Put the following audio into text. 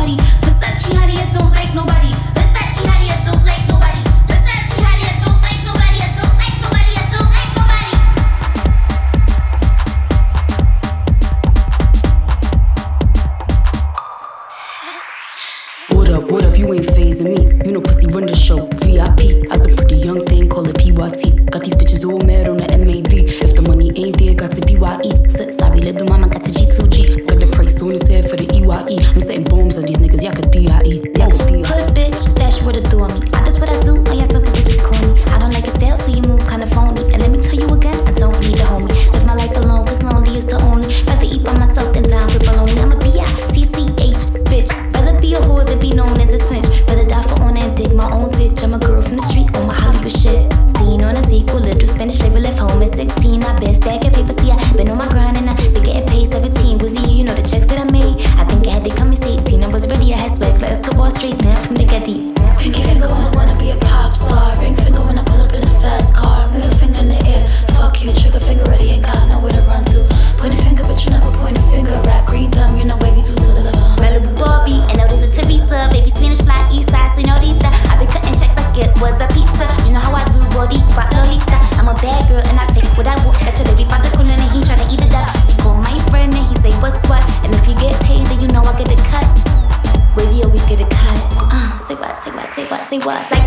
nobody. Versace honey, I don't like nobody. Versace honey, I don't like nobody. Versace honey, I don't like nobody. I don't like nobody. I don't like nobody. What up, you ain't phasing me. You know pussy run the show, VIP. As a pretty young thing, call it PYT. Got these bitches all mad on the MAD. If the money ain't there, got to BYE. Sorry, little mama, got to G2G. Got the price on his head for the EYE. I'm setting bombs on these niggas, y'all could DIE. Hood bitch, fashion what it do on me. I just what I do, on yourself, the bitches call me. I don't like your style, so you move kinda phony. And let me tell you again, I don't need a homie. Live my life alone, cause lonely is the only. Rather eat by myself than down with baloney. I'm a B-I-T-C-H, bitch. Rather be a whore than be known as a snitch. Rather die for honor and dig my own ditch. I'm a girl from the street on my Hollywood shit. Seen on a sequel, little Spanish flavor, left home at 16. I been stacking paper, see I been on my grind and I been getting paid 17. Was the year, you know the checks that I made. I think I had to come at 18. I was ready, I had swag, like Escobar straight down from the Getty. Pinky finger when I wanna be a pop star. Ring finger when I pull up in a fast car. Middle finger in the air, fuck you. Trigger finger ready, ain't got nowhere to run to. Point a finger, but you never point a finger. Rap green thumb, you know wavy too to the liver. Malibu Barbie, and now there's a Teresa. Baby Spanish fly, east side, señorita. I been cutting checks, I get what's a pizza. You know how I do, body, rock Lolita. I'm a bad girl, and I take what I want. That's your baby father coolin', and he tryna eat it up. You call my friend, and he say, what's what? And if you get paid, then you know I get a cut. Wavy always get a cut. Say what, say what, say what, say what. Like